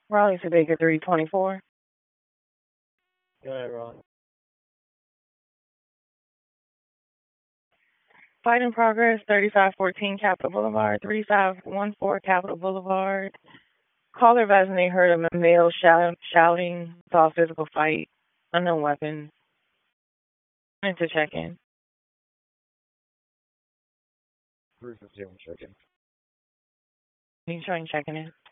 Raleigh to Baker 324. Go ahead, Ron. Fight in progress, 3514 Capitol Boulevard, 3514 Capitol Boulevard. Caller Vasney heard of a male shouting, saw a physical fight, unknown weapons. Wanted to check in. 351 check-in. You trying checking in?